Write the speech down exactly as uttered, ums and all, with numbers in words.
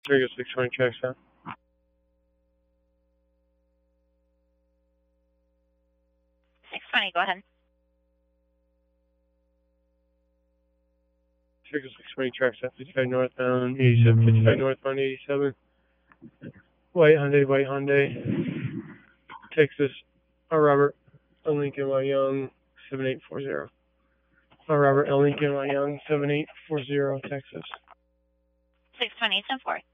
Trigger six twenty tracks down. six twenty, go ahead. Trigger six twenty tracks down. fifty-five northbound, eighty-seven. fifty-five northbound, eighty-seven. White Hyundai, White Hyundai. Texas. L. Robert. L. Lincoln, Y. Young, seven eight four zero. L. Robert, L. Lincoln, Y. Young, seven eight four zero, Texas. six twenty, ten four.